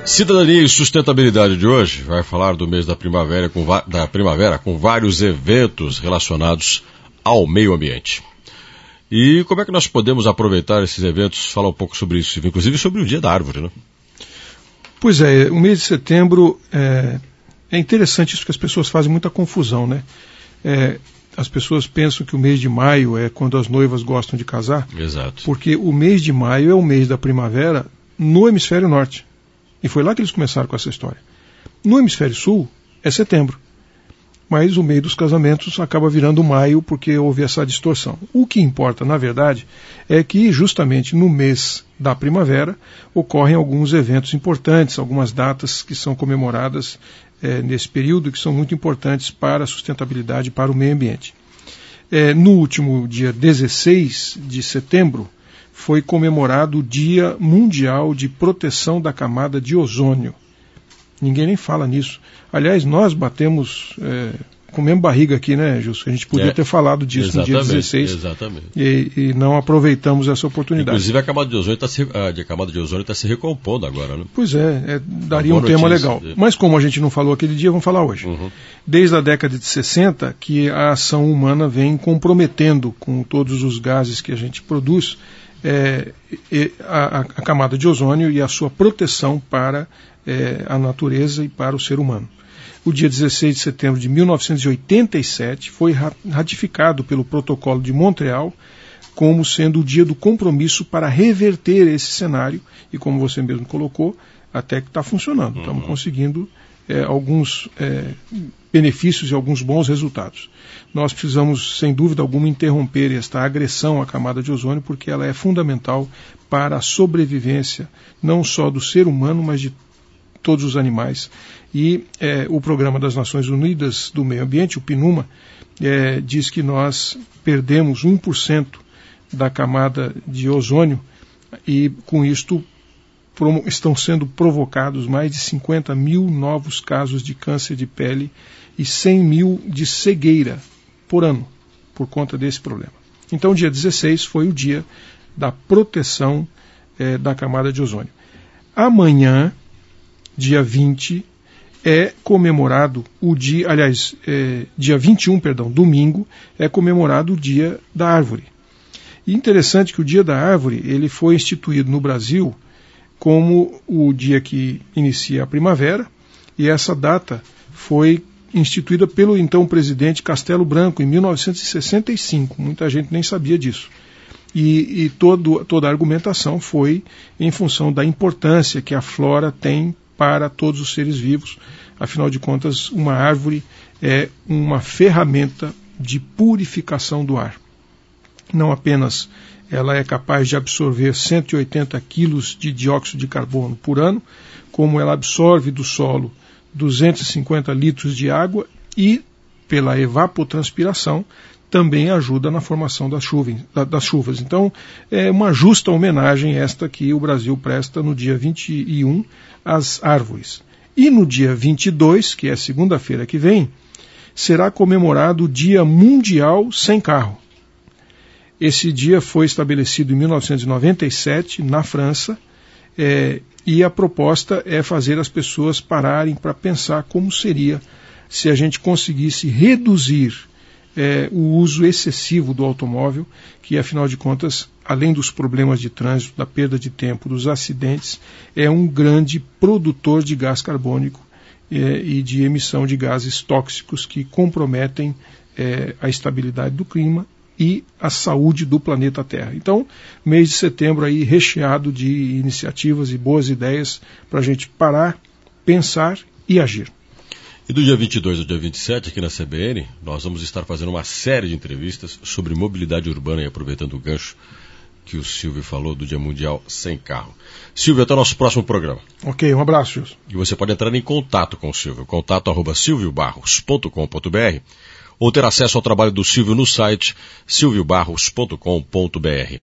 Cidadania e Sustentabilidade de hoje vai falar do mês da primavera com vários eventos relacionados ao meio ambiente. E como é que nós podemos aproveitar esses eventos? Falar um pouco sobre isso, inclusive sobre o Dia da Árvore, né? Pois é, o mês de setembro é interessante isso, porque as pessoas fazem muita confusão, né? As pessoas pensam que o mês de maio é quando as noivas gostam de casar. Exato. Porque o mês de maio é o mês da primavera no hemisfério norte. E foi lá que eles começaram com essa história. No hemisfério sul é setembro. Mas o mês dos casamentos acaba virando maio porque houve essa distorção. O que importa, na verdade, é que justamente no mês da primavera ocorrem alguns eventos importantes, algumas datas que são comemoradas nesse período, que são muito importantes para a sustentabilidade e para o meio ambiente. No último dia 16 de setembro, foi comemorado o Dia Mundial de Proteção da Camada de Ozônio. Ninguém nem fala nisso. Aliás, nós batemos com a mesma barriga aqui, né, Justo? A gente podia ter falado disso no dia 16. Exatamente. E não aproveitamos essa oportunidade. Inclusive a camada de ozônio está se recompondo agora, né? Pois daria um tema legal. Mas como a gente não falou aquele dia, vamos falar hoje. Uhum. Desde a década de 60 que a ação humana vem comprometendo com todos os gases que a gente produz a camada de ozônio e a sua proteção para a natureza e para o ser humano. O dia 16 de setembro de 1987 foi ratificado pelo Protocolo de Montreal como sendo o dia do compromisso para reverter esse cenário e, como você mesmo colocou, até que está funcionando. Estamos conseguindo alguns benefícios e alguns bons resultados. Nós precisamos, sem dúvida alguma, interromper esta agressão à camada de ozônio porque ela é fundamental para a sobrevivência não só do ser humano, mas de todos os animais. E o Programa das Nações Unidas do Meio Ambiente, o PNUMA, diz que nós perdemos 1% da camada de ozônio e com isto estão sendo provocados mais de 50 mil novos casos de câncer de pele e 100 mil de cegueira por ano, por conta desse problema. Então, dia 16 foi o dia da proteção da camada de ozônio. Amanhã, dia 20, é comemorado o dia, dia 21, domingo, é comemorado o Dia da Árvore. E interessante que o Dia da Árvore ele foi instituído no Brasil como o dia que inicia a primavera, e essa data foi instituída pelo então presidente Castelo Branco em 1965. Muita gente nem sabia disso. E toda a argumentação foi em função da importância que a flora tem para todos os seres vivos. Afinal de contas, uma árvore é uma ferramenta de purificação do ar. Não apenas ela é capaz de absorver 180 quilos de dióxido de carbono por ano, como ela absorve do solo 250 litros de água e, pela evapotranspiração, também ajuda na formação das chuvas. Então, é uma justa homenagem esta que o Brasil presta no dia 21 às árvores. E no dia 22, que é segunda-feira que vem, será comemorado o Dia Mundial Sem Carro. Esse dia foi estabelecido em 1997, na França, e a proposta é fazer as pessoas pararem para pensar como seria se a gente conseguisse reduzir o uso excessivo do automóvel, que afinal de contas, além dos problemas de trânsito, da perda de tempo, dos acidentes, é um grande produtor de gás carbônico e de emissão de gases tóxicos que comprometem a estabilidade do clima e a saúde do planeta Terra. Então, mês de setembro aí recheado de iniciativas e boas ideias para a gente parar, pensar e agir. E do dia 22 ao dia 27, aqui na CBN, nós vamos estar fazendo uma série de entrevistas sobre mobilidade urbana e aproveitando o gancho que o Silvio falou do Dia Mundial Sem Carro. Silvio, até o nosso próximo programa. Ok, um abraço, Gilson. E você pode entrar em contato com o Silvio, contato@silviobarros.com.br ou ter acesso ao trabalho do Silvio no site silviobarros.com.br.